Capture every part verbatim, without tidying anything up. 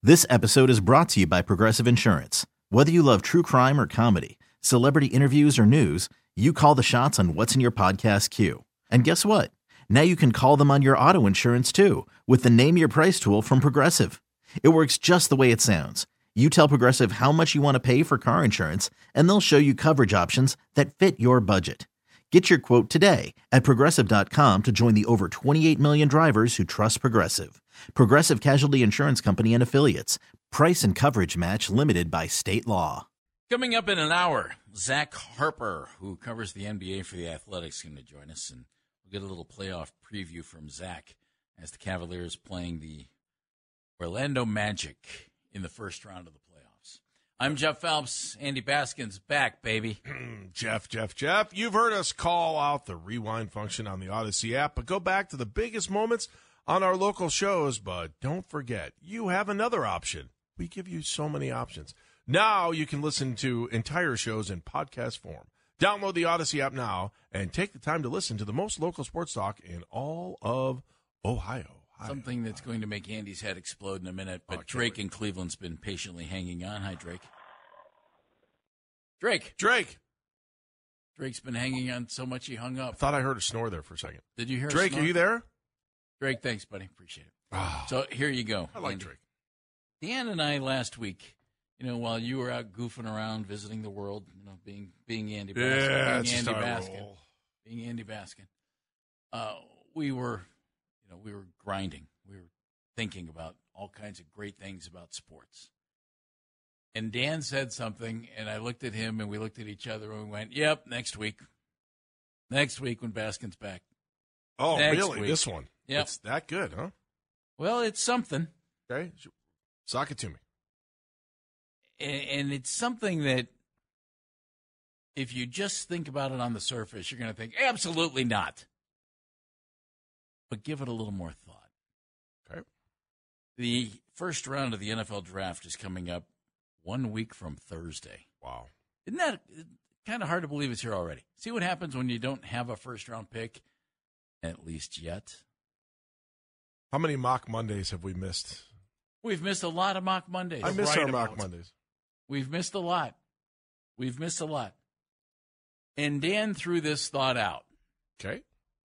This episode is brought to you by Progressive Insurance. Whether you love true crime or comedy, celebrity interviews or news, you call the shots on what's in your podcast queue. And guess what? Now you can call them on your auto insurance too with the Name Your Price tool from Progressive. It works just the way it sounds. You tell Progressive how much you want to pay for car insurance, and they'll show you coverage options that fit your budget. Get your quote today at Progressive dot com to join the over twenty-eight million drivers who trust Progressive. Progressive Casualty Insurance Company and Affiliates. Price and coverage match limited by state law. Coming up in an hour, Zach Harper, who covers the N B A for the Athletics, is going to join us, and we'll get a little playoff preview from Zach as the Cavaliers playing the Orlando Magic in the first round of the playoffs. I'm Jeff Phelps. Andy Baskin's back, baby. Jeff, Jeff, Jeff. You've heard us call out the rewind function on the Odyssey app, but go back to the biggest moments on our local shows. But don't forget, you have another option. We give you so many options. Now you can listen to entire shows in podcast form. Download the Odyssey app now and take the time to listen to the most local sports talk in all of Ohio. Hi. Something that's going to make Andy's head explode in a minute, but Oh, Drake in Cleveland's been patiently hanging on. Hi, Drake. Drake. Drake. Drake's been hanging on so much he hung I up. thought I heard a snore there for a second. Did you hear Drake, a snore? are you there? Drake, thanks, buddy. Appreciate it. Oh, So here you go. I like Andy. Drake. Dan and I last week, you know, while you were out goofing around, visiting the world, you know, being being Andy Baskin, Yeah, being it's just Andy how I Baskin, roll. being Andy Baskin, uh, we were, you know, we were grinding. We were thinking about all kinds of great things about sports. And Dan said something, and I looked at him, and we looked at each other, and we went, "Yep, next week, next week when Baskin's back." Oh, Next really? week. This one? Yep. It's that good, huh? Well, it's something. Okay. Sock it to me. And, and it's something that if you just think about it on the surface, you're going to think, absolutely not. But give it a little more thought. Okay. The first round of the N F L draft is coming up one week from Thursday. Wow. Isn't that kind of hard to believe it's here already? See what happens when you don't have a first-round pick, at least yet? How many mock Mondays have we missed? We've missed a lot of mock Mondays. I miss right our mock amount. Mondays. We've missed a lot. We've missed a lot. And Dan threw this thought out. Okay.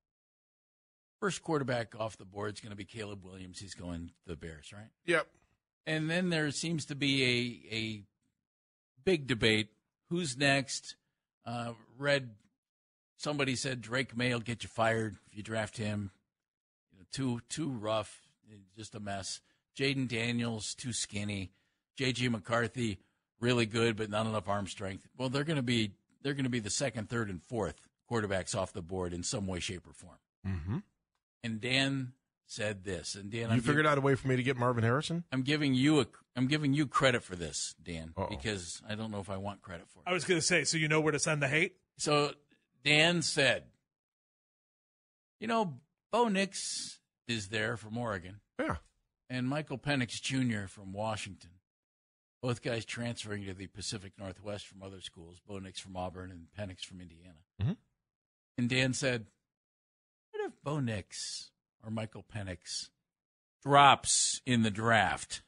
First quarterback off the board is going to be Caleb Williams. He's going to the Bears, right? Yep. And then there seems to be a a big debate. Who's next? Uh, read somebody said Drake May will get you fired if you draft him. You know, too too rough, just a mess. Jaden Daniels too skinny. J J McCarthy really good, but not enough arm strength. Well, they're going to be they're going to be the second, third, and fourth quarterbacks off the board in some way, shape, or form. Mm-hmm. And Dan said this, and Dan, You I'm figured giv- out a way for me to get Marvin Harrison? I'm giving you a, I'm giving you credit for this, Dan, Uh-oh. because I don't know if I want credit for I it. was going to say, so you know where to send the hate? So Dan said, you know, Bo Nix is there from Oregon, Yeah. and Michael Penix Junior from Washington. Both guys transferring to the Pacific Northwest from other schools. Bo Nix from Auburn and Penix from Indiana. Mhm. And Dan said, what if Bo Nix or Michael Penix drops in the draft,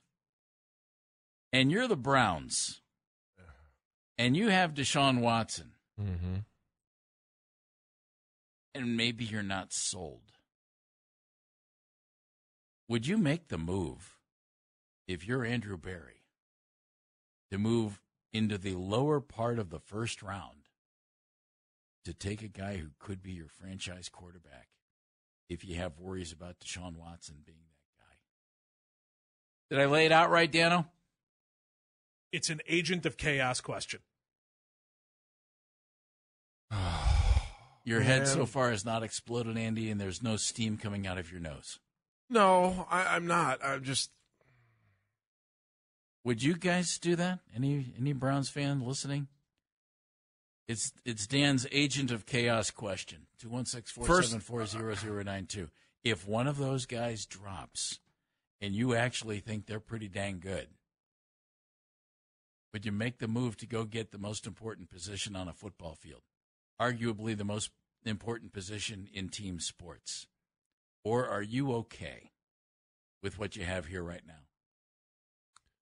and you're the Browns, and you have Deshaun Watson, Mm-hmm. and maybe you're not sold? Would you make the move if you're Andrew Berry to move into the lower part of the first round to take a guy who could be your franchise quarterback if you have worries about Deshaun Watson being that guy? Did I lay it out right, Dano? It's an agent of chaos question. Your head so Man. far has not exploded, Andy, and there's no steam coming out of your nose. No, I, I'm not. I'm just. Would you guys do that? Any any Browns fan listening? It's it's Dan's agent of chaos question. two one six, four seven four, zero zero nine two. If one of those guys drops and you actually think they're pretty dang good, would you make the move to go get the most important position on a football field? Arguably the most important position in team sports. Or are you okay with what you have here right now?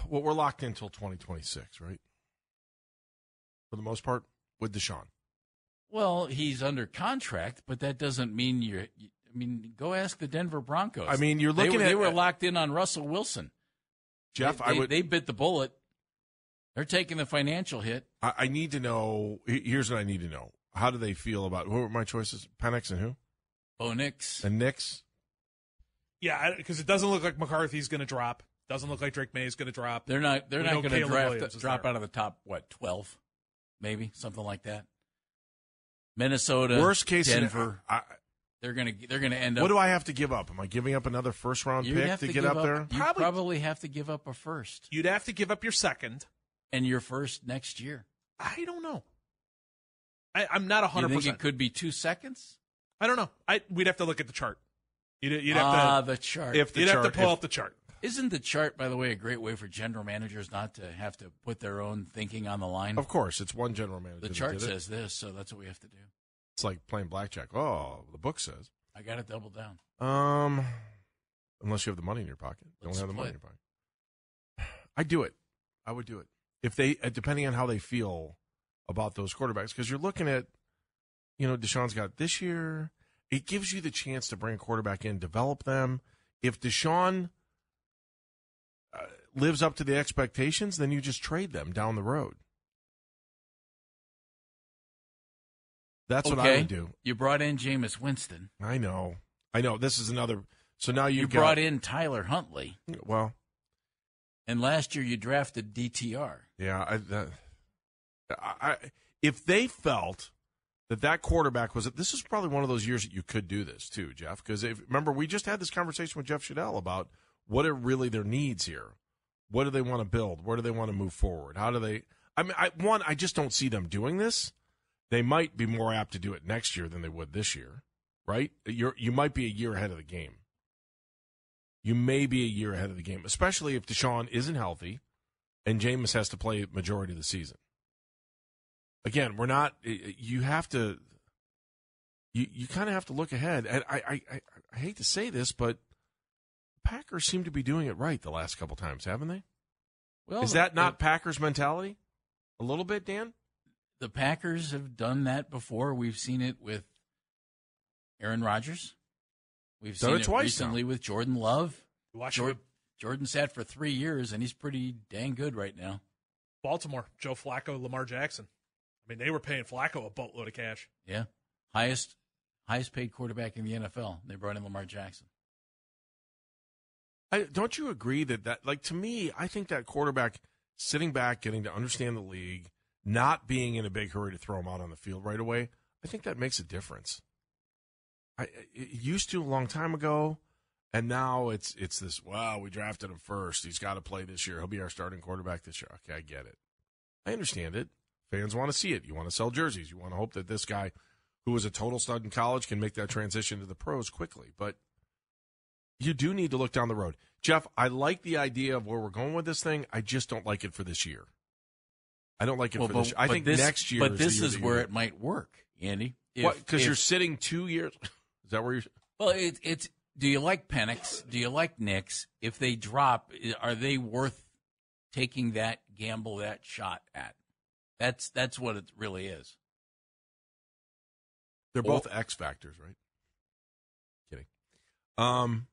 well, we're locked in until twenty twenty-six, right? For the most part, with Deshaun. Well, he's under contract, but that doesn't mean you're. I mean, go ask the Denver Broncos. I mean, you're looking they, at they were locked in on Russell Wilson. Jeff, they, I they, would. They bit the bullet. They're taking the financial hit. I, I need to know. Here's what I need to know. How do they feel about? Who were my choices? Penix and who? Bo Nix. And Nix. Yeah, because it doesn't look like McCarthy's going to drop. Doesn't look like Drake May is going to drop. They're not. They're We not know going to Caleb draft Williams is drop there. out of the top. What twelve, maybe something like that. Minnesota, Worst case Denver. I, they're going to. They're going to end up. what do I have to give up? Am I giving up another first round you pick have to, to get give up, there? You Probably- probably have to give up a first You'd have to give up your second. and your first next year. I don't know. I, I'm not one You hundred think percent. it could be two seconds? I don't know. I We'd have to look at the chart. You'd, you'd have Ah, to. the chart. If the You'd chart, have to pull if- up the chart. Isn't the chart, by the way, a great way for general managers not to have to put their own thinking on the line? Of course, it's one general manager. The that chart did it. says this, so that's what we have to do. It's like playing blackjack. Oh, the book says. I got to double down. Um, unless you have the money in your pocket. Let's Don't have the money in split. your pocket. I'd do it. I would do it if they, uh, depending on how they feel about those quarterbacks, because you're looking at, you know, Deshaun's got this year. It gives you the chance to bring a quarterback in, develop them. If Deshaun uh, lives up to the expectations, then you just trade them down the road. That's what I Okay. would do. You brought in Jameis Winston. I know. I know. This is another. So now you've You got, brought in Tyler Huntley. Well, And last year you drafted D T R. yeah. I, that, I, I if they felt that that quarterback was, this is probably one of those years that you could do this too, Jeff. Because remember, we just had this conversation with Jeff Shadell about what are really their needs here. What do they want to build? Where do they want to move forward? How do they? I mean, I, one, I just don't see them doing this. They might be more apt to do it next year than they would this year, right? You're you might be a year ahead of the game. You may be a year ahead of the game, especially if Deshaun isn't healthy and Jameis has to play majority of the season. Again, we're not. You have to. You you kind of have to look ahead, and I, I I I hate to say this, but Packers seem to be doing it right the last couple times, haven't they? Well, Is that not Packers mentality? A little bit, Dan? The Packers have done that before. We've seen it with Aaron Rodgers. We've Done seen it it twice recently with Jordan Love. Watch Jordan, Jordan sat for three years, and he's pretty dang good right now. Baltimore, Joe Flacco, Lamar Jackson. I mean, they were paying Flacco a boatload of cash. Yeah, highest highest paid quarterback in the N F L. They brought in Lamar Jackson. I, don't you agree that, that, like, to me, I think that quarterback sitting back, getting to understand the league, not being in a big hurry to throw him out on the field right away, I think that makes a difference. I it used to a long time ago, and now it's it's this, wow, we drafted him first. He's got to play this year. He'll be our starting quarterback this year. Okay, I get it. I understand it. Fans want to see it. You want to sell jerseys. You want to hope that this guy, who was a total stud in college, can make that transition to the pros quickly. But you do need to look down the road. Jeff, I like the idea of where we're going with this thing. I just don't like it for this year. I don't like it Well, for but, this year. I but think this, next year But is this the year is that where you- it might work, Andy. Because If- you're if- sitting two years. Is that where you're? Well, it, it's. Do you like Penix? Do you like Nix? If they drop, are they worth taking that gamble, that shot at? That's that's what it really is. They're both X factors, right? Kidding. Um.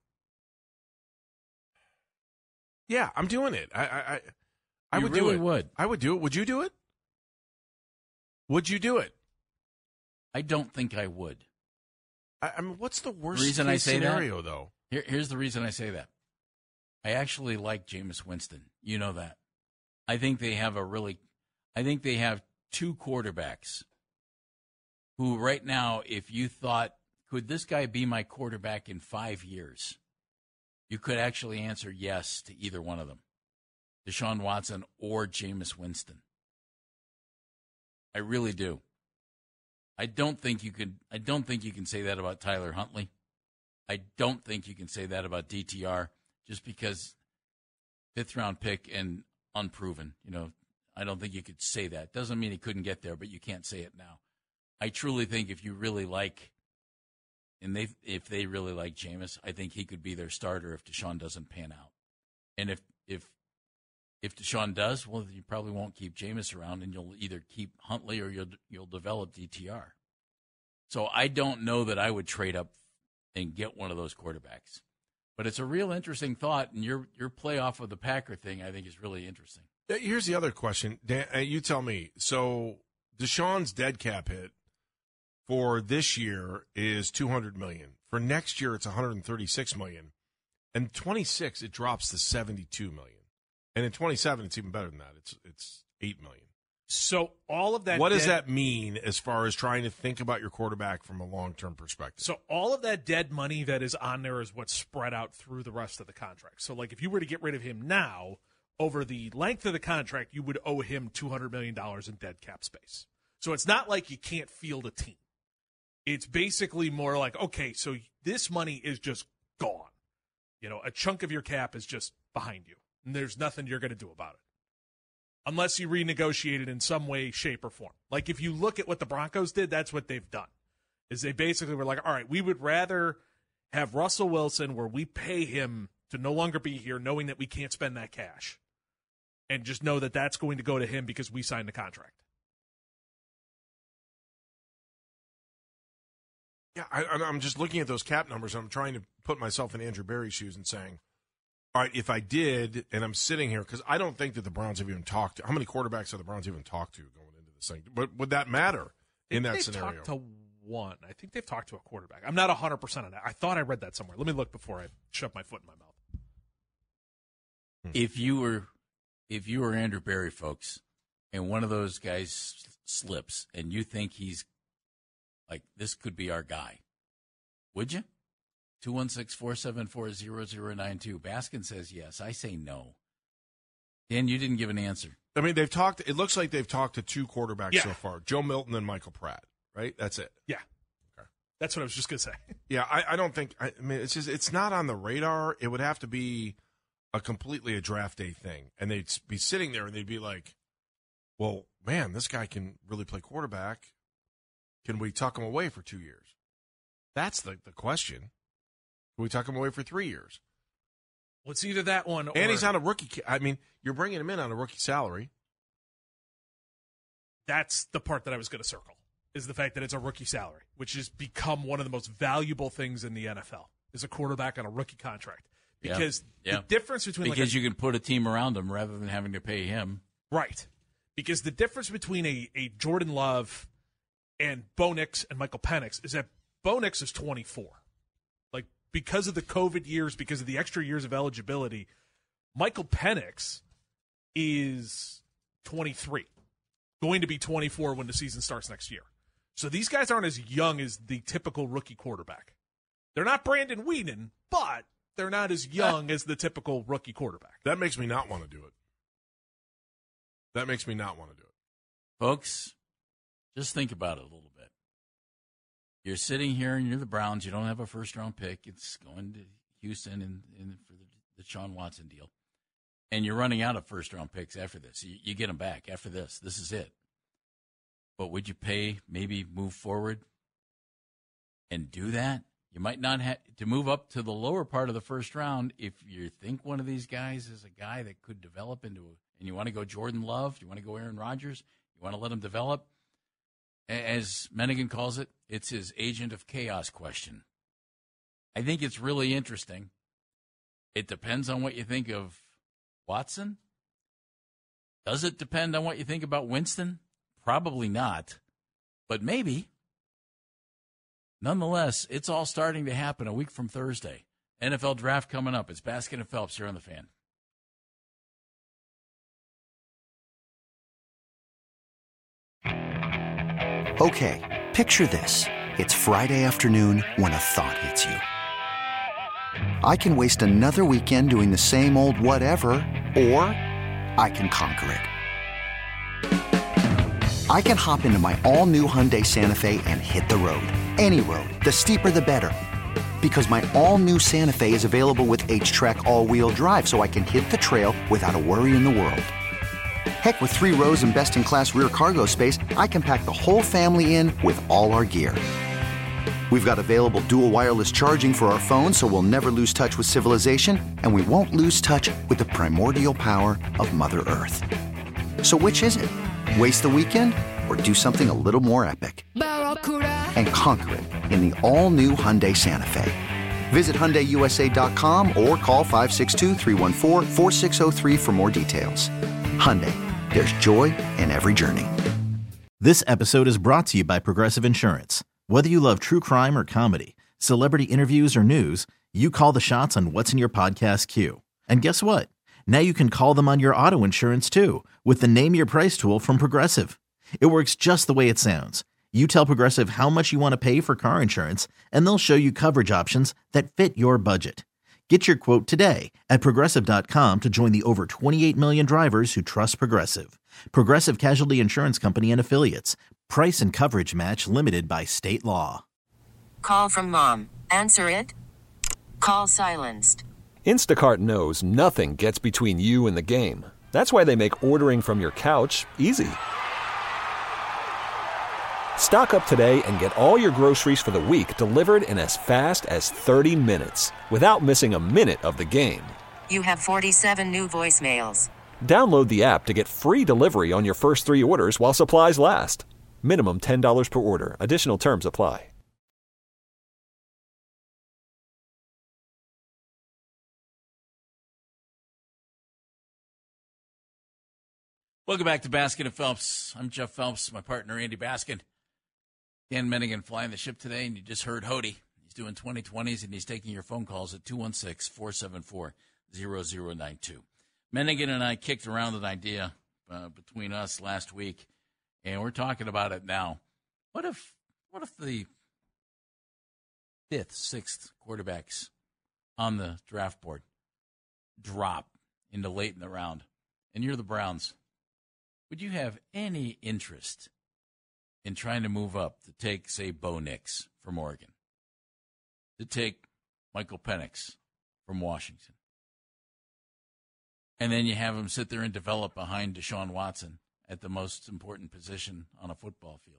Yeah, I'm doing it. I I I, I You would really do it. would. I would do it. Would you do it? Would you do it? I don't think I would. I, I mean, what's the worst reason case I say that? scenario, though? Here, here's the reason I say that. I actually like Jameis Winston. You know that. I think they have a really, I think they have two quarterbacks who right now, if you thought, could this guy be my quarterback in five years? You could actually answer yes to either one of them, Deshaun Watson or Jameis Winston. I really do. I don't think you could. I don't think you can say that about Tyler Huntley. I don't think you can say that about D T R just because fifth round pick and unproven. You know, I don't think you could say that. Doesn't mean he couldn't get there, but you can't say it now. I truly think if you really like, and they if they really like Jameis, I think he could be their starter if Deshaun doesn't pan out. And if if If Deshaun does, well, you probably won't keep Jameis around, and you'll either keep Huntley or you'll you'll develop D T R. So I don't know that I would trade up and get one of those quarterbacks. But it's a real interesting thought, and your your playoff of the Packer thing, I think, is really interesting. Here's the other question. Dan, you tell me. So Deshaun's dead cap hit for this year is two hundred million dollars. For next year, it's one hundred thirty-six million dollars. And twenty-six, it drops to seventy-two million dollars. And in twenty-seven, it's even better than that. It's it's eight million dollars. So all of that. What does dead, that mean as far as trying to think about your quarterback from a long-term perspective? So all of that dead money that is on there is what's spread out through the rest of the contract. So like if you were to get rid of him now, over the length of the contract, you would owe him two hundred million dollars in dead cap space. So it's not like you can't field a team. It's basically more like, okay, so this money is just gone. You know, a chunk of your cap is just behind you, and there's nothing you're going to do about it. Unless you renegotiate it in some way, shape, or form. Like if you look at what the Broncos did, that's what they've done. Is they basically were like, all right, we would rather have Russell Wilson where we pay him to no longer be here knowing that we can't spend that cash. And just know that that's going to go to him because we signed the contract. Yeah, I, I'm just looking at those cap numbers, and I'm trying to put myself in Andrew Berry's shoes and saying, all right, if I did, and I'm sitting here, because I don't think that the Browns have even talked to, how many quarterbacks have the Browns even talked to going into this thing? But would that matter in that they've scenario? Talked to one. I think they've talked to a quarterback. I'm not one hundred percent on that. I thought I read that somewhere. Let me look before I shove my foot in my mouth. If you were, if you were Andrew Berry, folks, and one of those guys slips, and you think he's like, this could be our guy, would you? two one six, four seven four, zero zero nine two. Baskin says yes. I say no. Dan, you didn't give an answer. I mean, they've talked, it looks like they've talked to two quarterbacks Yeah. so far, Joe Milton and Michael Pratt, right? That's it. Yeah. Okay. That's what I was just going to say. Yeah, I, I don't think, I, I mean, it's just, it's not on the radar. It would have to be a completely a draft day thing. And they'd be sitting there and they'd be like, well, man, this guy can really play quarterback. Can we tuck him away for two years? That's the, the question. Can we tuck him away for three years? Well, it's either that one or... And he's on a rookie. I mean, you're bringing him in on a rookie salary. That's the part that I was going to circle, is the fact that it's a rookie salary, which has become one of the most valuable things in the N F L, is a quarterback on a rookie contract. Because yeah. Yeah. the difference between... Because like a, you can put a team around him rather than having to pay him. Right. Because the difference between a, a Jordan Love and Bo Nix and Michael Penix is that Bo Nix is twenty-four. Like, because of the COVID years, because of the extra years of eligibility, Michael Penix is twenty-three, going to be twenty-four when the season starts next year. So these guys aren't as young as the typical rookie quarterback. They're not Brandon Weeden, but they're not as young as the typical rookie quarterback. That makes me not want to do it. That makes me not want to do it. Folks, just think about it a little bit. You're sitting here and you're the Browns. You don't have a first-round pick. It's going to Houston in, in for the, the Sean Watson deal. And you're running out of first-round picks after this. You, you get them back after this. This is it. But would you pay, maybe move forward and do that? You might not have to move up to the lower part of the first round if you think one of these guys is a guy that could develop into a, and you want to go Jordan Love, you want to go Aaron Rodgers, you want to let him develop. As Menigan calls it, it's his agent of chaos question. I think it's really interesting. It depends on what you think of Watson. Does it depend on what you think about Winston? Probably not, but maybe. Nonetheless, it's all starting to happen a week from Thursday. N F L draft coming up. It's Baskin and Phelps here on The Fan. Okay, picture this. It's Friday afternoon when a thought hits you. I can waste another weekend doing the same old whatever, or I can conquer it. I can hop into my all-new Hyundai Santa Fe and hit the road. Any road. The steeper, the better. Because my all-new Santa Fe is available with H-Track all-wheel drive, so I can hit the trail without a worry in the world. Heck, with three rows and best-in-class rear cargo space, I can pack the whole family in with all our gear. We've got available dual wireless charging for our phones, so we'll never lose touch with civilization, and we won't lose touch with the primordial power of Mother Earth. So which is it? Waste the weekend or do something a little more epic? And conquer it in the all-new Hyundai Santa Fe. Visit Hyundai U S A dot com or call five six two, three one four, four six zero three for more details. Hyundai, there's joy in every journey. This episode is brought to you by Progressive Insurance. Whether you love true crime or comedy, celebrity interviews or news, you call the shots on what's in your podcast queue. And guess what? Now you can call them on your auto insurance too with the Name Your Price tool from Progressive. It works just the way it sounds. You tell Progressive how much you want to pay for car insurance, and they'll show you coverage options that fit your budget. Get your quote today at Progressive dot com to join the over twenty-eight million drivers who trust Progressive. Progressive Casualty Insurance Company and Affiliates. Price and coverage match limited by state law. Call from mom. Answer it. Call silenced. Instacart knows nothing gets between you and the game. That's why they make ordering from your couch easy. Stock up today and get all your groceries for the week delivered in as fast as thirty minutes without missing a minute of the game. You have forty-seven new voicemails. Download the app to get free delivery on your first three orders while supplies last. Minimum ten dollars per order. Additional terms apply. Welcome back to Baskin and Phelps. I'm Jeff Phelps, my partner Andy Baskin. Dan Menningen flying the ship today, and you just heard Hody. He's doing twenty twenties, and he's taking your phone calls at two one six, four seven four, zero zero nine two. Menningen and I kicked around an idea uh, between us last week, and we're talking about it now. What if, what if the fifth, sixth quarterbacks on the draft board drop into late in the round, and you're the Browns? Would you have any interest in trying to move up to take, say, Bo Nix from Oregon, to take Michael Penix from Washington, and then you have him sit there and develop behind Deshaun Watson at the most important position on a football field?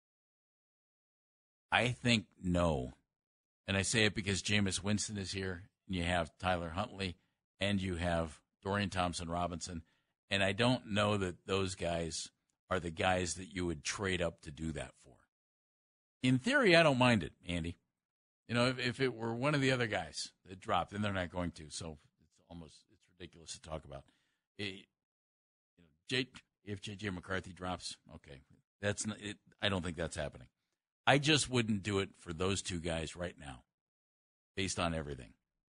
I think no. And I say it because Jameis Winston is here, and you have Tyler Huntley, and you have Dorian Thompson-Robinson, and I don't know that those guys are the guys that you would trade up to do that for. In theory, I don't mind it, Andy. You know, if, if it were one of the other guys that dropped, and they're not going to, so it's almost it's ridiculous to talk about. It, you know, J, if J J McCarthy drops, okay, that's not, it, I don't think that's happening. I just wouldn't do it for those two guys right now, based on everything.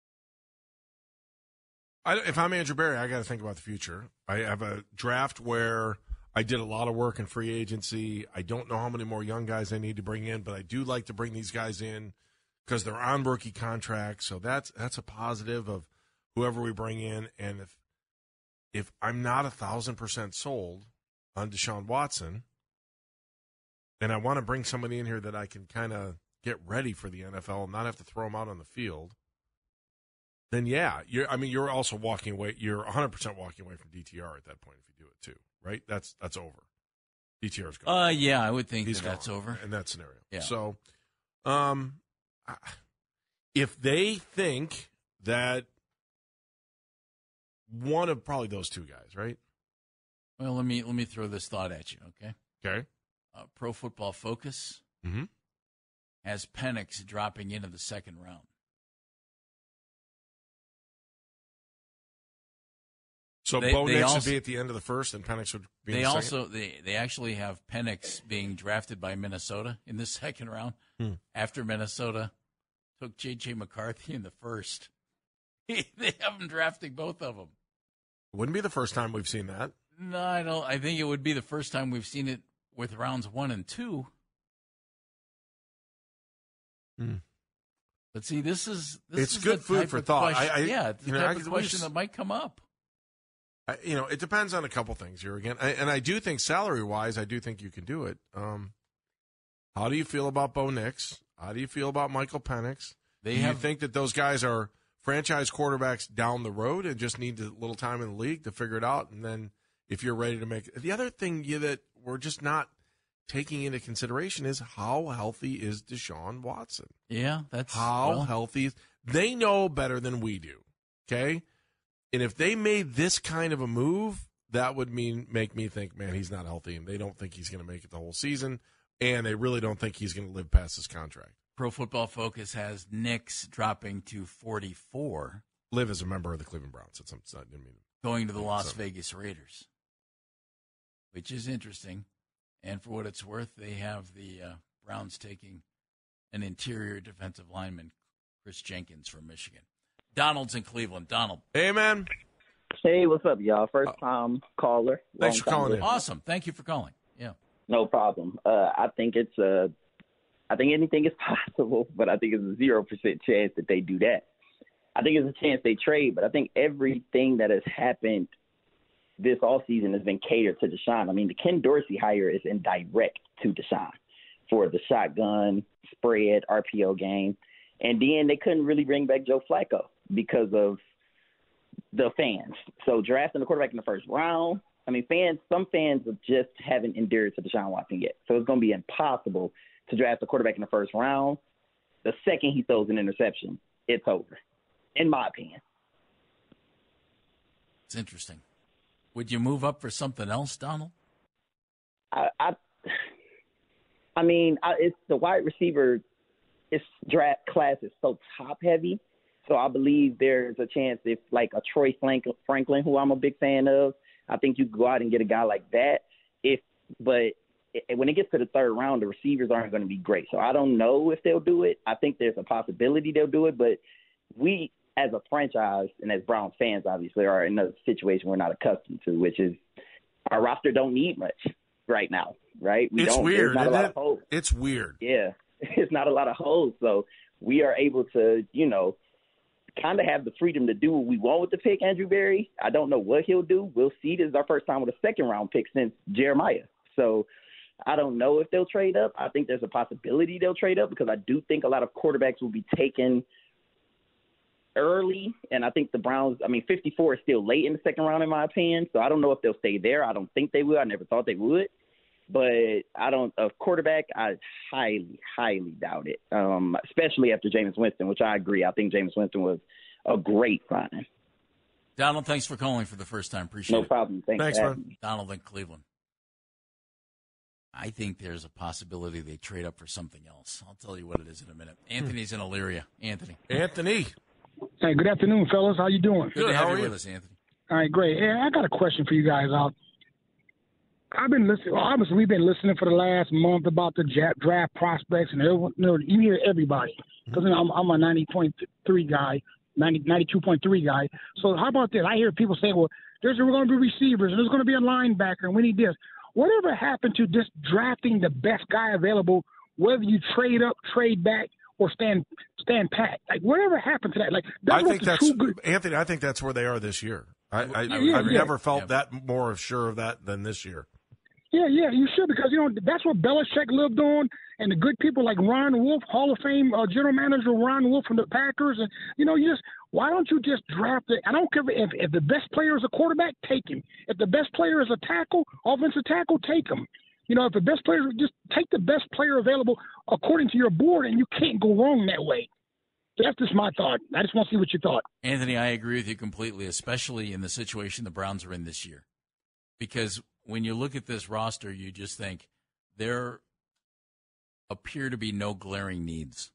I, if I'm Andrew Berry, I got to think about the future. I have a draft where I did a lot of work in free agency. I don't know how many more young guys I need to bring in, but I do like to bring these guys in because they're on rookie contracts. So that's that's a positive of whoever we bring in. And if if I'm not a thousand percent sold on Deshaun Watson, and I want to bring somebody in here that I can kind of get ready for the N F L and not have to throw him out on the field, then yeah, you're. I mean, you're also walking away. You're one hundred percent walking away from D T R at that point if you do it too, right? That's that's over. D T R's gone. Uh, yeah, I would think He's that that's gone over in that scenario. Yeah. So, um, if they think that one of probably those two guys, right? Well, let me let me throw this thought at you, okay? Okay. Uh, Pro Football Focus Mm-hmm. has Penix dropping into the second round. So They- Bo they Nix also- would be at the end of the first, and Penix would be in They the second? also they, they actually have Penix being drafted by Minnesota in the second round. Hmm. After Minnesota took J J McCarthy in the first, they have them drafting both of them. Wouldn't be the first time we've seen that. No, I don't. I think it would be the first time we've seen it with rounds one and two. Hmm. But see, this is this It's is good the food type for of thought. question- I- I- yeah, it's the you know, type I of could- we question just- that might come up. I, you know, it depends on a couple things here again, I, and I do think salary-wise, I do think you can do it. Um, how do you feel about Bo Nix? How do you feel about Michael Penix? They do have you think that those guys are franchise quarterbacks down the road and just need a little time in the league to figure it out? And then if you're ready to make the other thing you, that we're just not taking into consideration is how healthy is Deshaun Watson? Yeah, that's how well, healthy. They know better than we do, okay? And if they made this kind of a move, that would mean make me think, man, he's not healthy, and they don't think he's going to make it the whole season, and they really don't think he's going to live past his contract. Pro Football Focus has Knicks dropping to forty-four. Live as a member of the Cleveland Browns. It's, it's not, I mean, going to the Las Vegas Raiders, which is interesting. And for what it's worth, they have the uh, Browns taking an interior defensive lineman, Chris Jenkins from Michigan. Donald's in Cleveland. Donald. Hey, man. Hey, what's up, y'all? First time caller. Thanks for calling in. Awesome. Thank you for calling. Yeah. No problem. Uh, I think it's a, I think anything is possible, but I think it's a zero percent chance that they do that. I think it's a chance they trade, but I think everything that has happened this offseason has been catered to Deshaun. I mean, the Ken Dorsey hire is indirect to Deshaun for the shotgun, spread, R P O game. And then they couldn't really bring back Joe Flacco because of the fans. So drafting the quarterback in the first round, I mean, fans, some fans just haven't endured to Deshaun Watson yet. So it's going to be impossible to draft a quarterback in the first round. The second he throws an interception, it's over, in my opinion. It's interesting. Would you move up for something else, Donald? I, I, I mean, I, it's the wide receiver. Its draft class is so top heavy, so I believe there's a chance if like a Troy Franklin, who I'm a big fan of, I think you could go out and get a guy like that. If, but when it gets to the third round, the receivers aren't going to be great. So I don't know if they'll do it. I think there's a possibility they'll do it, but we, as a franchise and as Browns fans, obviously, are in a situation we're not accustomed to, which is our roster don't need much right now, right? We it's don't, weird, not isn't a lot it? of holes. It's weird. Yeah, it's not a lot of holes. So we are able to, you know, kind of have the freedom to do what we want with the pick, Andrew Berry. I don't know what he'll do. We'll see. This is our first time with a second-round pick since Jeremiah. So I don't know if they'll trade up. I think there's a possibility they'll trade up because I do think a lot of quarterbacks will be taken early, and I think the Browns, I mean, fifty-four is still late in the second round in my opinion, so I don't know if they'll stay there. I don't think they will. I never thought they would. But I don't, a quarterback, I highly, highly doubt it, um, especially after Jameis Winston, which I agree. I think Jameis Winston was a great signing. Donald, thanks for calling for the first time. Appreciate no it. No problem. Thanks, thanks man. Donald in Cleveland. I think there's a possibility they trade up for something else. I'll tell you what it is in a minute. Anthony's in Elyria. Anthony. Anthony. Hey, good afternoon, fellas. How you doing? Good, Good to have how you are you with us, Anthony. All right, great. Hey, I got a question for you guys out. I've been listening. Well, obviously, we've been listening for the last month about the draft prospects, and everyone, you know, you hear everybody. Because you know, I'm, I'm a ninety point three guy, ninety, ninety-two point three guy. So how about this? I hear people say, well, there's going to be receivers, and there's going to be a linebacker, and we need this. Whatever happened to just drafting the best guy available, whether you trade up, trade back, or stand stand pat? Like, whatever happened to that? Like, that's I think that's good. Anthony. I think that's where they are this year. I, I, yeah, I've yeah. never felt Yeah. that more sure of that than this year. Yeah, yeah, you should, because, you know, that's what Belichick lived on, and the good people like Ron Wolf, Hall of Fame uh, general manager Ron Wolf from the Packers. And, you know, you just, why don't you just draft it? I don't care if, if the best player is a quarterback, take him. If the best player is a tackle, offensive tackle, take him. You know, if the best player, just take the best player available according to your board, and you can't go wrong that way. That's just my thought. I just want to see what you thought. Anthony, I agree with you completely, especially in the situation the Browns are in this year. Because when you look at this roster, you just think there appear to be no glaring needs.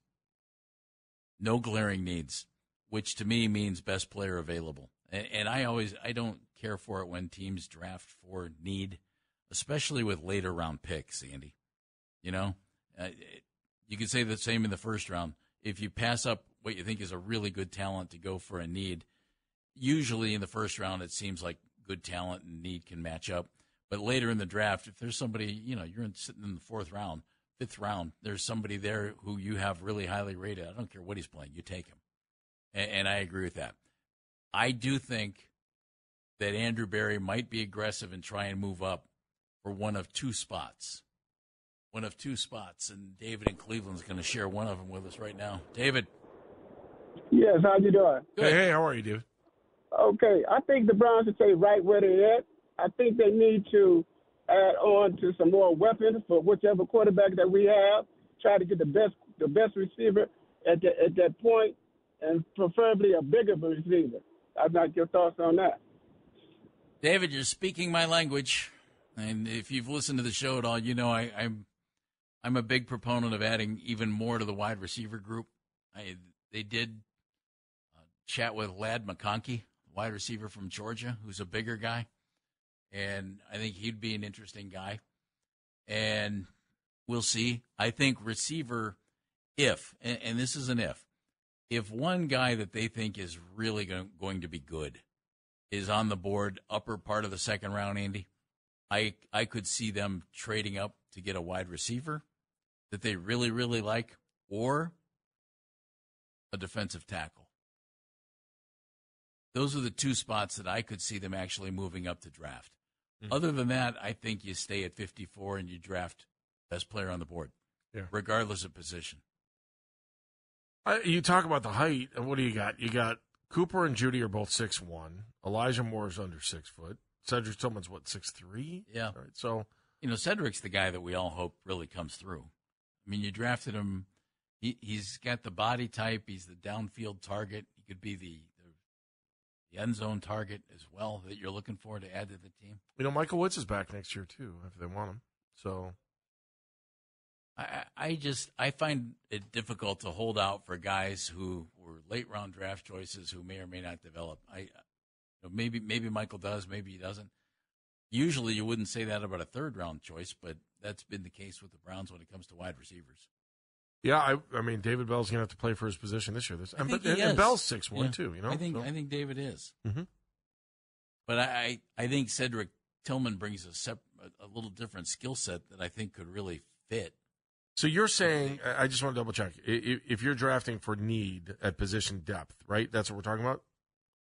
No glaring needs, which to me means best player available. And, and I always, I don't care for it when teams draft for need, especially with later round picks, Andy. You know, uh, you could say the same in the first round. If you pass up what you think is a really good talent to go for a need, usually in the first round it seems like good talent and need can match up. But later in the draft, if there's somebody, you know, you're in, sitting in the fourth round, fifth round, there's somebody there who you have really highly rated. I don't care what he's playing. You take him. And, and I agree with that. I do think that Andrew Berry might be aggressive and try and move up for one of two spots. One of two spots. And David in Cleveland is going to share one of them with us right now. David. Yes, how you doing? Good. Hey, hey, how are you, dude? Okay, I think the Browns should stay right where they're at. I think they need to add on to some more weapons for whichever quarterback that we have. Try to get the best the best receiver at the, at that point, and preferably a bigger receiver. I'd like your thoughts on that. David, you're speaking my language, and if you've listened to the show at all, you know I, I'm I'm a big proponent of adding even more to the wide receiver group. I, they did uh, chat with Ladd McConkey, wide receiver from Georgia, who's a bigger guy, and I think he'd be an interesting guy. And we'll see. I think receiver, if, and, and this is an if, if one guy that they think is really going, going to be good is on the board, upper part of the second round, Andy, I I could see them trading up to get a wide receiver that they really, really like, or a defensive tackle. Those are the two spots that I could see them actually moving up to draft. Mm-hmm. Other than that, I think you stay at fifty-four and you draft best player on the board, yeah, regardless of position. I, you talk about the height, and what do you got? You got Cooper and Judy are both six one. Elijah Moore is under six foot. Cedric Tillman's, what, six three? Yeah. All right, so, you know, Cedric's the guy that we all hope really comes through. I mean, you drafted him. He, he's got the body type. He's the downfield target. He could be the, the, the end zone target as well that you're looking for to add to the team. You know, Michael Woods is back next year, too, if they want him. So, I, I just I find it difficult to hold out for guys who were late round draft choices who may or may not develop. I you know, maybe maybe Michael does, maybe he doesn't. Usually you wouldn't say that about a third round choice, but that's been the case with the Browns when it comes to wide receivers. Yeah, I, I mean David Bell's gonna have to play for his position this year. This, I and, think but, he and, is. and Bell's six one yeah. too. You know, I think so. I think David is. Mm-hmm. But I I think Cedric Tillman brings a sep- a little different skill set that I think could really fit. So you're saying, I just want to double check, if you're drafting for need at position depth, right? That's what we're talking about?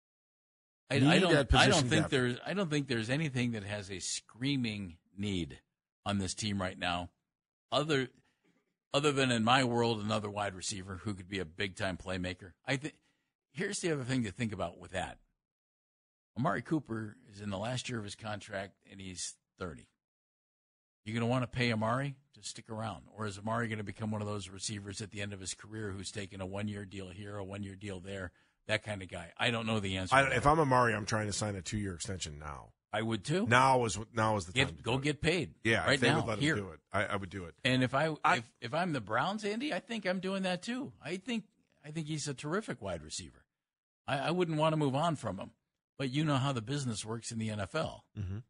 I, Need I don't, at position I don't think depth. there's I don't think there's anything that has a screaming need on this team right now, other other than in my world another wide receiver who could be a big time playmaker. I think here's the other thing to think about with that. Amari Cooper is in the last year of his contract and he's thirty. You're going to want to pay Amari to stick around, or is Amari going to become one of those receivers at the end of his career who's taking a one-year deal here, a one-year deal there, that kind of guy? I don't know the answer. I, to that. if I'm Amari, I'm trying to sign a two-year extension now. I would too. Now is now is the get, time to go do it. get paid. Yeah, right if they now, would let here. him do it, I, I would do it. And if I, I if, if I'm the Browns, Andy, I think I'm doing that too. I think I think he's a terrific wide receiver. I, I wouldn't want to move on from him, but you know how the business works in the N F L. Mm-hmm.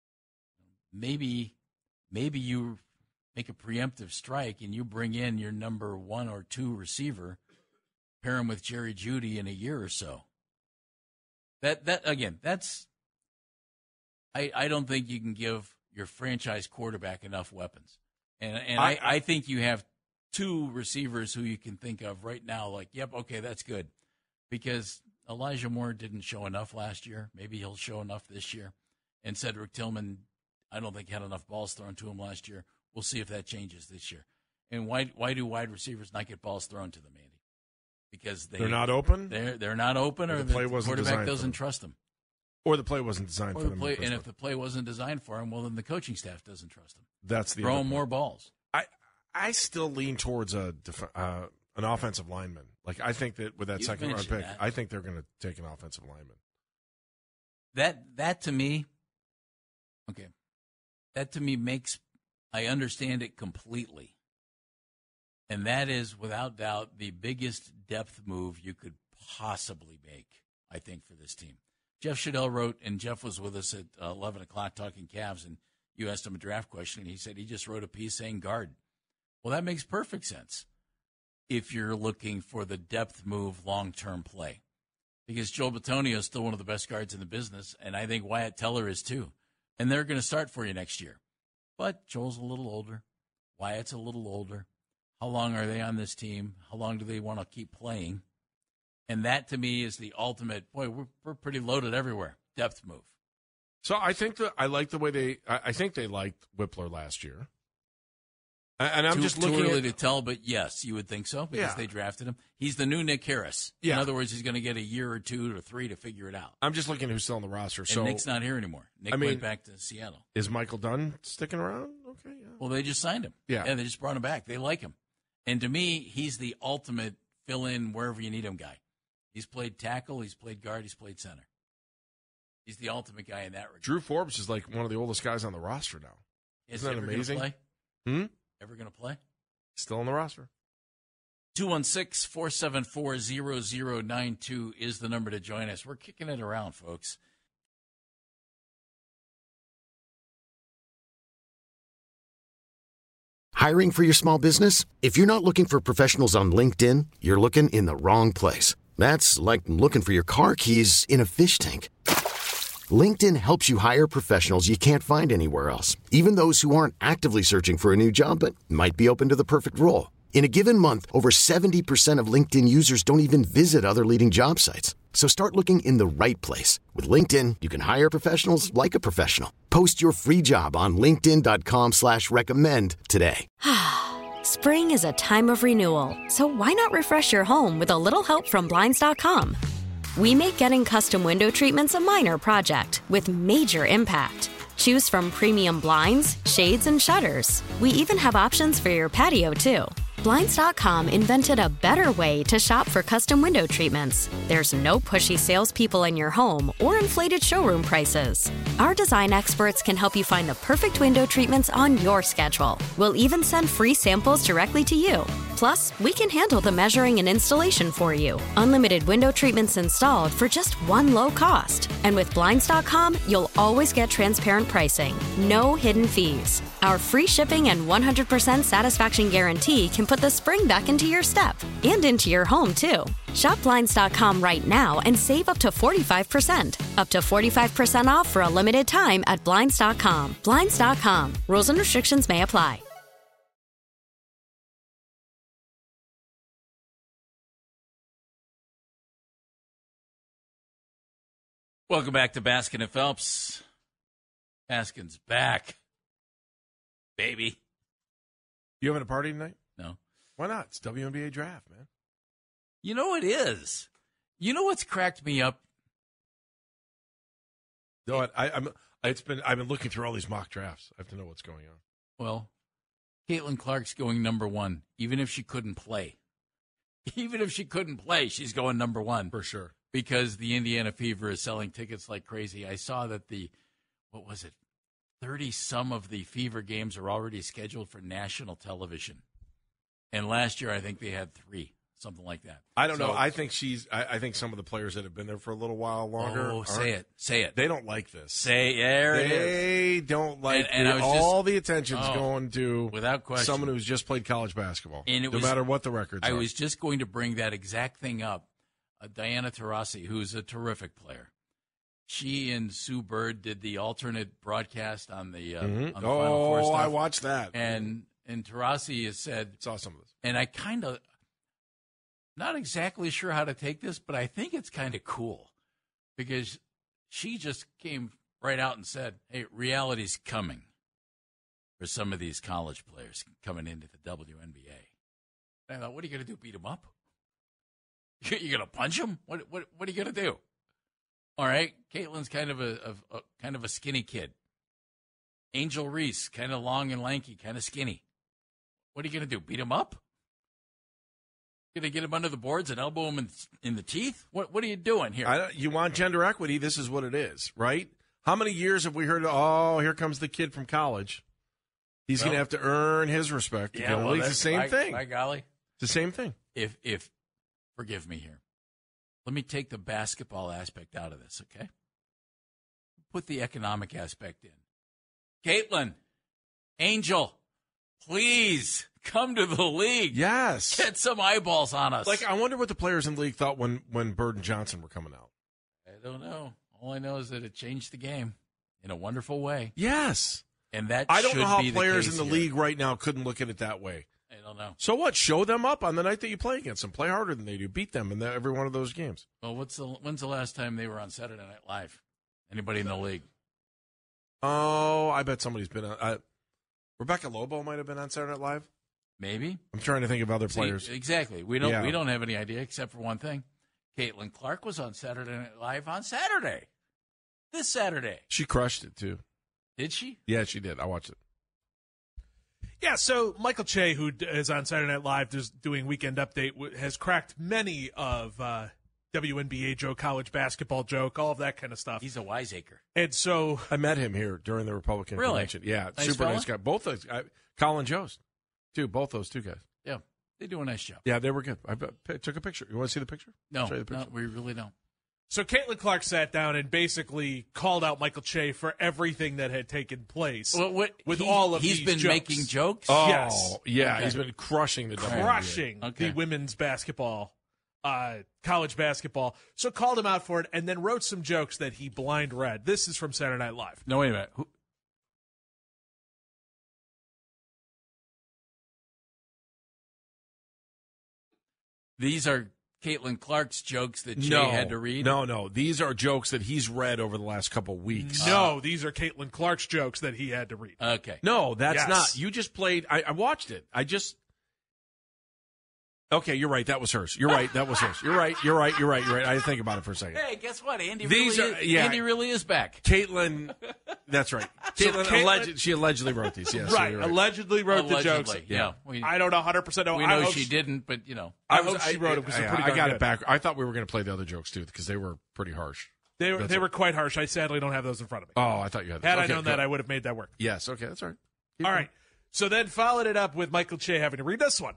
Maybe maybe you make a preemptive strike and you bring in your number one or two receiver, pair him with Jerry Jeudy in a year or so. That that again, that's I, I don't think you can give your franchise quarterback enough weapons. And and I, I, I think you have two receivers who you can think of right now, like, yep, okay, that's good. Because Elijah Moore didn't show enough last year. Maybe he'll show enough this year. And Cedric Tillman, I don't think had enough balls thrown to him last year. We'll see if that changes this year. And why why do wide receivers not get balls thrown to them, Andy? Because they, they're not open? They're they're not open, or, or the, the, play the wasn't quarterback designed doesn't trust them. Or the play wasn't designed or for the them. Play, in the and first if the play wasn't designed for him, well, then the coaching staff doesn't trust him. That's the Throw other him point. more balls. I I still lean towards a def- uh, an offensive lineman. Like, I think that with that You've second round mentioned pick, that. I think they're going to take an offensive lineman. That that to me, okay, that to me makes, I understand it completely. And that is, without doubt, the biggest depth move you could possibly make, I think, for this team. Jeff Shadell wrote, and Jeff was with us at uh, eleven o'clock talking Cavs, and you asked him a draft question, and he said he just wrote a piece saying guard. Well, that makes perfect sense if you're looking for the depth move long-term play. Because Joel Bitonio is still one of the best guards in the business, and I think Wyatt Teller is too. And they're going to start for you next year. But Joel's a little older. Wyatt's a little older. How long are they on this team? How long do they want to keep playing? And that, to me, is the ultimate, boy, we're, we're pretty loaded everywhere, depth move. So I think that I like the way they, I, I think they liked Whippler last year. And I'm too, just too looking early at, to tell, but yes, you would think so because Yeah. they drafted him. He's the new Nick Harris. Yeah. In other words, he's going to get a year or two or three to figure it out. I'm just looking at who's still on the roster. And So Nick's not here anymore. Nick I mean, went back to Seattle. Is Michael Dunn sticking around? Okay, yeah. Well, they just signed him. Yeah. yeah, they just brought him back. They like him, and to me, he's the ultimate fill-in wherever you need him guy. He's played tackle, he's played guard, he's played center. He's the ultimate guy in that regard. Drew Forbes is like one of the oldest guys on the roster now. Is Isn't that ever gonna amazing? Play? Hmm? Ever going to play? Still on the roster. two one six, four seven four, zero zero nine two is the number to join us. We're kicking it around, folks. Hiring for your small business? If you're not looking for professionals on LinkedIn, you're looking in the wrong place. That's like looking for your car keys in a fish tank. LinkedIn helps you hire professionals you can't find anywhere else, even those who aren't actively searching for a new job but might be open to the perfect role. In a given month, over seventy percent of LinkedIn users don't even visit other leading job sites. So start looking in the right place. With LinkedIn, you can hire professionals like a professional. Post your free job on linkedin dot com slash recommend today. Spring is a time of renewal, so why not refresh your home with a little help from Blinds dot com? We make getting custom window treatments a minor project with major impact. Choose from premium blinds, shades, and shutters. We even have options for your patio, too. Blinds dot com invented a better way to shop for custom window treatments. There's no pushy salespeople in your home or inflated showroom prices. Our design experts can help you find the perfect window treatments on your schedule. We'll even send free samples directly to you. Plus, we can handle the measuring and installation for you. Unlimited window treatments installed for just one low cost. And with Blinds dot com, you'll always get transparent pricing. No hidden fees. Our free shipping and one hundred percent satisfaction guarantee can put the spring back into your step and into your home, too. Shop Blinds dot com right now and save up to forty-five percent. Up to forty-five percent off for a limited time at Blinds dot com. Blinds dot com. Rules and restrictions may apply. Welcome back to Baskin and Phelps. Baskin's back, baby. You having a party tonight? No. Why not? It's W N B A draft, man. You know it is. You know what's cracked me up? No, I, I, I'm. It's been. I've been looking through all these mock drafts. I have to know what's going on. Well, Caitlin Clark's going number one, even if she couldn't play. Even if she couldn't play, she's going number one. For sure. Because the Indiana Fever is selling tickets like crazy. I saw that the, what was it, thirty-some of the Fever games are already scheduled for national television. And last year, I think they had three, something like that. I don't so, know. I think she's. I, I think some of the players that have been there for a little while longer. Oh, say it. Say it. They don't like this. Say, there it is. They don't like and, and it. I was All just, the attention's oh, going to without question. someone who's just played college basketball, and it no was, matter what the records I are. was just going to bring that exact thing up. Uh, Diana Taurasi, who's a terrific player. She and Sue Bird did the alternate broadcast on the, uh, mm-hmm. on the oh, Final Four stuff. I watched that. And and Taurasi has said, saw some of this, and I kind of not exactly sure how to take this, but I think it's kind of cool because she just came right out and said, "Hey, reality's coming for some of these college players coming into the W N B A." And I thought, what are you going to do? Beat them up? You going to punch them? What what what are you going to do? All right, Caitlin's kind of a, a, a kind of a skinny kid. Angel Reese, kind of long and lanky, kind of skinny. What are you going to do? Beat him up? Going to get him under the boards and elbow him in, in the teeth? What What are you doing here? I don't, you want gender equity? This is what it is, right? How many years have we heard? Oh, here comes the kid from college. He's well, going to have to earn his respect. Yeah, well, it's the same by, thing. By golly, it's the same thing. If if forgive me here, let me take the basketball aspect out of this, okay? Put the economic aspect in. Caitlin, Angel, please come to the league. Yes. Get some eyeballs on us. Like, I wonder what the players in the league thought when, when Bird and Johnson were coming out. I don't know. All I know is that it changed the game in a wonderful way. Yes. And that I don't should know how be players the in the here. league right now couldn't look at it that way. I don't know. So what? Show them up on the night that you play against them. Play harder than they do. Beat them in the, every one of those games. Well, what's the when's the last time they were on Saturday Night Live? Anybody in the league? Oh, I bet somebody's been on. I, Rebecca Lobo might have been on Saturday Night Live. Maybe. I'm trying to think of other See, players. Exactly. We don't. Yeah. We don't have any idea except for one thing. Caitlin Clark was on Saturday Night Live on Saturday. This Saturday. She crushed it too. Did she? Yeah, she did. I watched it. Yeah, so Michael Che, who d- is on Saturday Night Live just doing Weekend Update, w- has cracked many of uh, W N B A joke, college basketball joke, all of that kind of stuff. He's a wiseacre. And so I met him here during the Republican Really? convention. Yeah, Nice super fella? nice guy. Both those, I, Colin Jost, too. Both those two guys. Yeah, they do a nice job. Yeah, they were good. I p- took a picture. You want to see the picture? No, I'll show you the no, picture. we really don't. So Caitlin Clark sat down and basically called out Michael Che for everything that had taken place Well, what, with he- all of he's these been jokes. making jokes. Oh, Yes. yeah, Okay. he's been crushing the W N B A. crushing Okay. the women's basketball, uh, college basketball. So called him out for it and then wrote some jokes that he blind read. This is from Saturday Night Live. No, wait a minute. Who, these are Caitlin Clark's jokes that Jay No, had to read. no, no. These are jokes that he's read over the last couple weeks. No, these are Caitlin Clark's jokes that he had to read. Okay. No, that's Yes. not. You just played. I, I watched it. I just. Okay, you're right. That was hers. You're right. That was hers. You're right. You're right. You're right. You're right. I didn't think about it for a second. Hey, guess what? Andy These really are- is, yeah. Andy really is back. Caitlin, that's right. So Caitlin, Caitlin- alleged, she allegedly wrote these. Yes, so right, you're right. allegedly wrote the jokes. Allegedly, yeah. We, I don't one hundred percent know. we I know hope she didn't, but you know. I, was- hope she wrote it because I, they're pretty I darn got good. it back. I thought we were going to play the other jokes too because they were pretty harsh. They were That's they it. were quite harsh. I sadly don't have those in front of me. Oh, I thought you had. Them. Had I Okay, known go. that, I would have made that work. Yes. Okay, that's all right. Keep All going. right. So then followed it up with Michael Che having to read this one.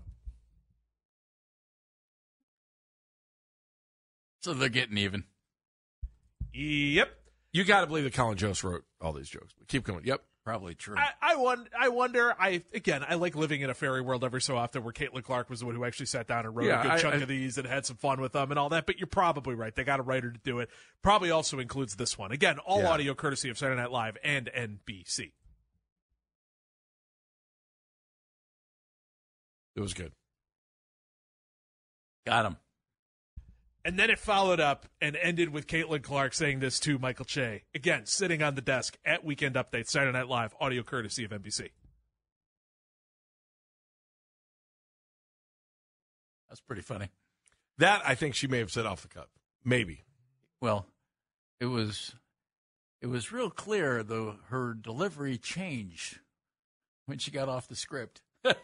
So they're getting even. Yep. You got to believe that Colin Jost wrote all these jokes. But keep going. Yep. Probably true. I, I, won, I wonder, I again, I like living in a fairy world every so often where Caitlin Clark was the one who actually sat down and wrote Yeah, a good I- chunk I- of these and had some fun with them and all that, but you're probably right. They got a writer to do it. Probably also includes this one. Again, all Yeah. audio courtesy of Saturday Night Live and N B C. It was good. Got him. And then it followed up and ended with Caitlin Clark saying this to Michael Che. Again, sitting on the desk at Weekend Update, Saturday Night Live, audio courtesy of N B C. That's pretty funny. That I think she may have said off the cuff. Maybe. Well, it was it was real clear though her delivery changed when she got off the script.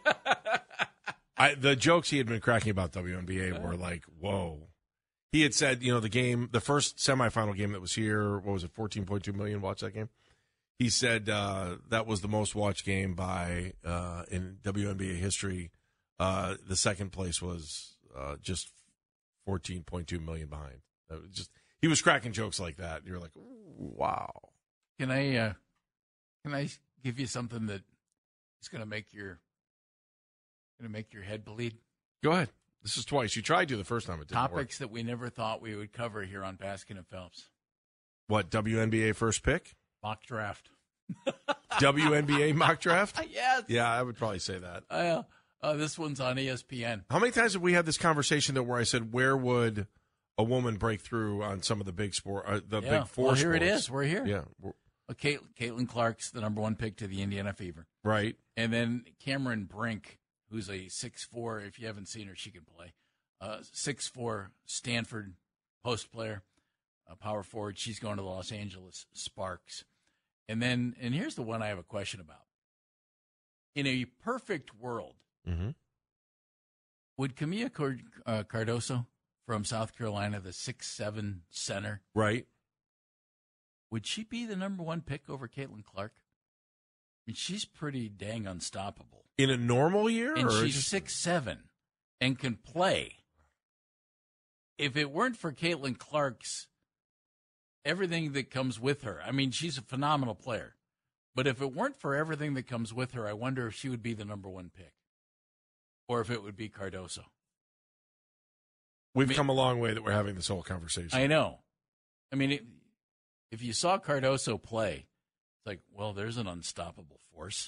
I, the jokes he had been cracking about W N B A were like, whoa. He had said, you know, the game, the first semifinal game that was here, what was it, fourteen point two million watched that game? He said uh, that was the most watched game by uh, in W N B A history. Uh, the second place was uh, just fourteen point two million behind. That was just he was cracking jokes like that. And you're like, ooh, wow. Can I uh, can I give you something that is going to make your going to make your head bleed? Go ahead. This is twice. You tried to the first time. It didn't Topics work. that we never thought we would cover here on Baskin and Phelps. What, W N B A first pick? Mock draft. W N B A mock draft? Yes. Yeah, I would probably say that. Uh, uh, this one's on E S P N. How many times have we had this conversation that where I said, where would a woman break through on some of the big sport, uh, the Yeah. big four Well, here it sports? is. We're here. Yeah. We're- Uh, Cait- Caitlin Clark's the number one pick to the Indiana Fever. Right. And then Cameron Brink, who's a six foot four, if you haven't seen her, she can play. Uh, six foot four Stanford post player, uh, power forward. She's going to the Los Angeles Sparks. And then, and here's the one I have a question about. In a perfect world, Mm-hmm. would Camilla Cord- uh, Cardoso from South Carolina, the six seven center, Right. would she be the number one pick over Caitlin Clark? I mean, she's pretty dang unstoppable. In a normal year? And or she's just- six seven and can play. If it weren't for Caitlin Clark's everything that comes with her, I mean, she's a phenomenal player. But if it weren't for everything that comes with her, I wonder if she would be the number one pick or if it would be Cardoso. We've I mean- come a long way that we're having this whole conversation. I know. I mean, it, if you saw Cardoso play, it's like, well, there's an unstoppable force.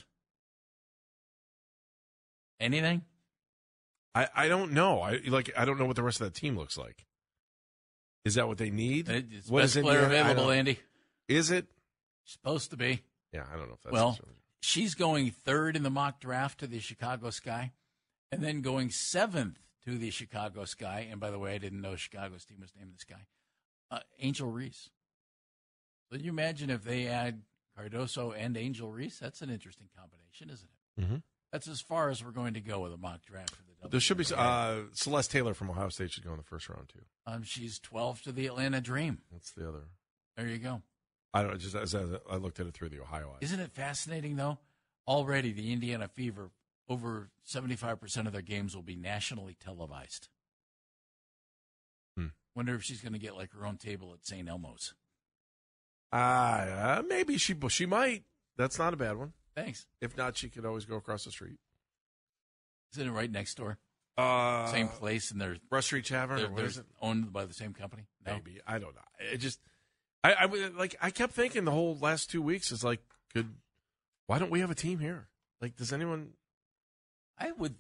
Anything? I, I don't know. I like. I don't know what the rest of that team looks like. Is that what they need? It's What best is player Indiana? I available, don't- Andy. Is it? Supposed to be. Yeah, I don't know if that's Well, necessarily- she's going third in the mock draft to the Chicago Sky, and then going seventh to the Chicago Sky. And by the way, I didn't know Chicago's team was named the Sky. Uh, Angel Reese. Can you imagine if they add Cardoso and Angel Reese? That's an interesting combination, isn't it? Mm-hmm. That's as far as we're going to go with a mock draft for the W N B A. There should be uh, Celeste Taylor from Ohio State should go in the first round too. Um, she's twelve to the Atlanta Dream. What's the other? There you go. I don't know, just as, as I looked at it through the Ohio eyes. Isn't it fascinating though? Already the Indiana Fever, over seventy-five percent of their games will be nationally televised. Hmm. Wonder if she's going to get like her own table at Saint Elmo's. Uh, uh, maybe she she might. That's not a bad one. Thanks. If not, she could always go across the street. Isn't it right next door? Uh, same place, and they're Rush Street Tavern. They're, or what they're is it? owned by the same company. No? Maybe I don't know. It just I, I like I kept thinking the whole last two weeks is like, could why don't we have a team here? Like, does anyone? I would.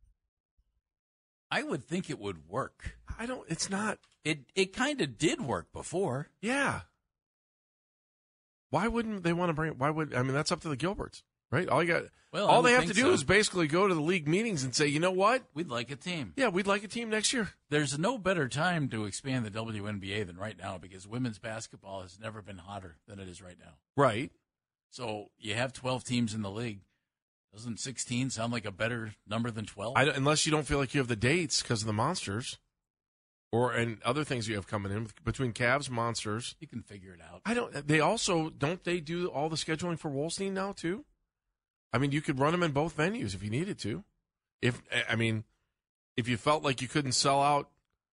I would think it would work. I don't. It's not. It it kind of did work before. Yeah. Why wouldn't they want to bring? Why would I mean? That's up to the Gilberts, right? All you got. Well, all I they would have to think do so. is basically go to the league meetings and say, you know what? We'd like a team. Yeah, we'd like a team next year. There's no better time to expand the W N B A than right now because women's basketball has never been hotter than it is right now. Right. So you have twelve teams in the league. Doesn't sixteen sound like a better number than twelve? I don't, unless you don't feel like you have the dates because of the Monsters, or and other things you have coming in between Cavs, Monsters. You can figure it out. I don't. They also don't they do all the scheduling for Wolstein now too? I mean, you could run them in both venues if you needed to. If I mean, if you felt like you couldn't sell out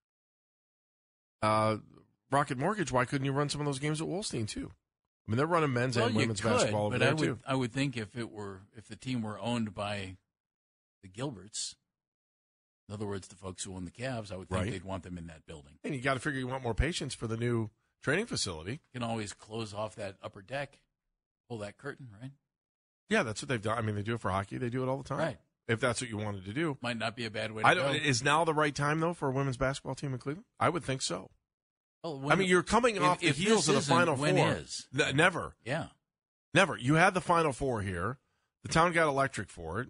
uh, Rocket Mortgage, why couldn't you run some of those games at Wolstein too? I mean, they're running men's well, and women's you could, basketball over but there I would, too. I would think if it were if the team were owned by the Gilberts, in other words, the folks who own the Cavs, I would think Right. they'd want them in that building. And you got to figure you want more patience for the new training facility. You can always close off that upper deck, pull that curtain, right? Yeah, that's what they've done. I mean, they do it for hockey. They do it all the time. Right. If that's what you wanted to do. Might not be a bad way to I go. don't, is now the right time, though, for a women's basketball team in Cleveland? I would think so. Well, when- I mean, you're coming if- off the if heels this of the isn't, Final when Four. is? N- never. Yeah. Never. You had the Final Four here. The town got electric for it.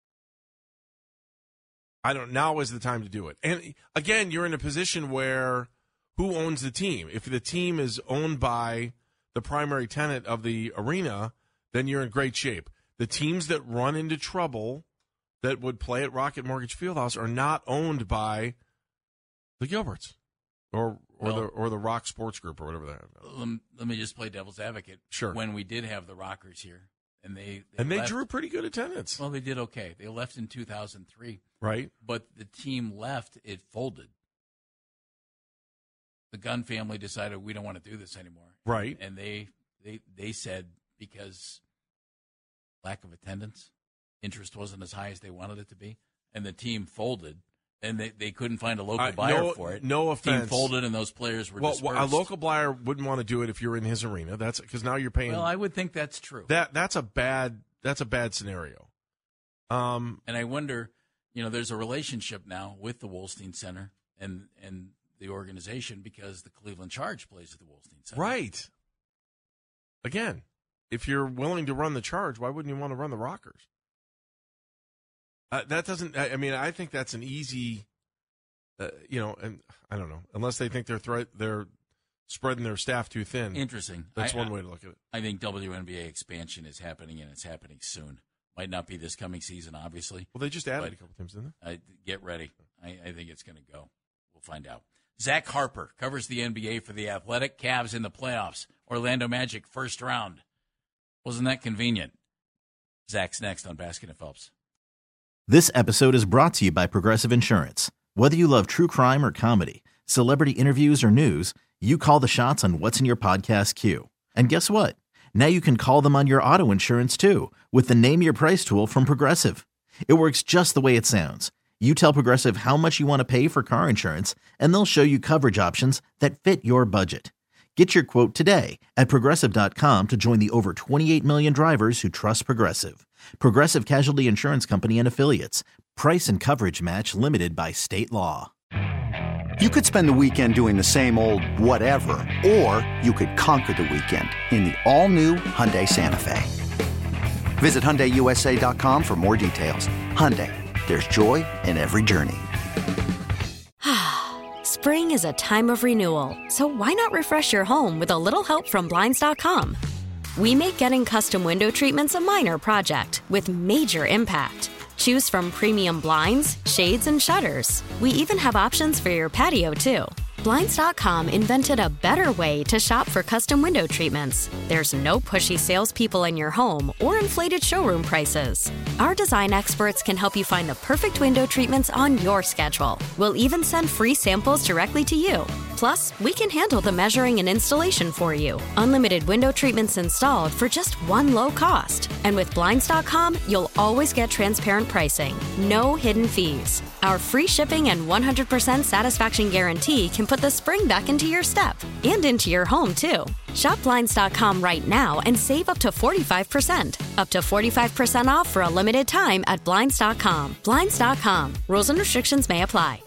I don't. Now is the time to do it. And again, you're in a position where who owns the team? If the team is owned by the primary tenant of the arena, then you're in great shape. The teams that run into trouble that would play at Rocket Mortgage Fieldhouse are not owned by the Gilberts or or Well- the or the Rock Sports Group or whatever that. Let me, let me just play devil's advocate. Sure. When we did have the Rockers here, and they, they And they left- drew pretty good attendance. Well, they did okay. They left in two thousand three, Right. but the team left. It folded. The Gunn family decided we don't want to do this anymore. Right. And they they they said because lack of attendance, interest wasn't as high as they wanted it to be, and the team folded. And they, they couldn't find a local Uh, buyer no- for it. no offense. Team folded, and those players were Well, dispersed. a local buyer wouldn't want to do it if you're in his arena. That's because now you're paying. Well, I would think that's true. that that's a bad that's a bad scenario. Um, And I wonder, you know, there's a relationship now with the Wolstein Center and and the organization because the Cleveland Charge plays at the Wolstein Center. right. Again, if you're willing to run the Charge, why wouldn't you want to run the Rockers? Uh, that doesn't. I, I mean, I think that's an easy. Uh, you know, and I don't know, unless they think they're thre- they're spreading their staff too thin. Interesting. That's I- one I- way to look at it. I think W N B A expansion is happening, and it's happening soon. Might not be this coming season, obviously. Well, they just added but a couple teams, didn't I, get ready. I, I think it's going to go. We'll find out. Zach Harper covers the N B A for the Athletic. Cavs in the playoffs. Orlando Magic first round. Wasn't that convenient? Zach's next on Baskin and Phelps. This episode is brought to you by Progressive Insurance. Whether you love true crime or comedy, celebrity interviews or news, you call the shots on what's in your podcast queue. And guess what? Now you can call them on your auto insurance too with the Name Your Price tool from Progressive. It works just the way it sounds. You tell Progressive how much you want to pay for car insurance, and they'll show you coverage options that fit your budget. Get your quote today at Progressive dot com to join the over twenty-eight million drivers who trust Progressive. Progressive Casualty Insurance Company and Affiliates. Price and coverage match limited by state law. You could spend the weekend doing the same old whatever, or you could conquer the weekend in the all-new Hyundai Santa Fe. Visit Hyundai U S A dot com for more details. Hyundai, there's joy in every journey. Spring is a time of renewal, so why not refresh your home with a little help from Blinds dot com? We make getting custom window treatments a minor project with major impact. Choose from premium blinds, shades, and shutters. We even have options for your patio, too. Blinds dot com invented a better way to shop for custom window treatments. There's no pushy salespeople in your home or inflated showroom prices. Our design experts can help you find the perfect window treatments on your schedule. We'll even send free samples directly to you. Plus, we can handle the measuring and installation for you. Unlimited window treatments installed for just one low cost. And with Blinds dot com, you'll always get transparent pricing. No hidden fees. Our free shipping and one hundred percent satisfaction guarantee can put the spring back into your step and into your home, too. Shop Blinds dot com right now and save up to forty-five percent. Up to forty-five percent off for a limited time at Blinds dot com. Blinds dot com. Rules and restrictions may apply.